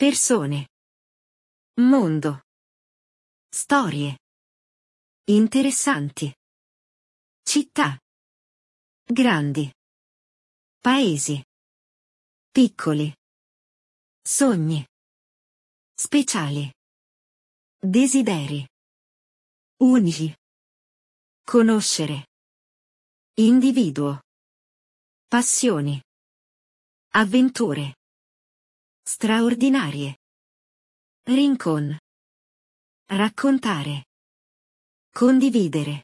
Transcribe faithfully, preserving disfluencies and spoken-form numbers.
Persone. Mondo. Storie. Interessanti. Città. Grandi. Paesi. Piccoli. Sogni. Speciali. Desideri. Unici. Conoscere. Individuo. Passioni. Avventure. Straordinarie. Rincon. Raccontare. Condividere.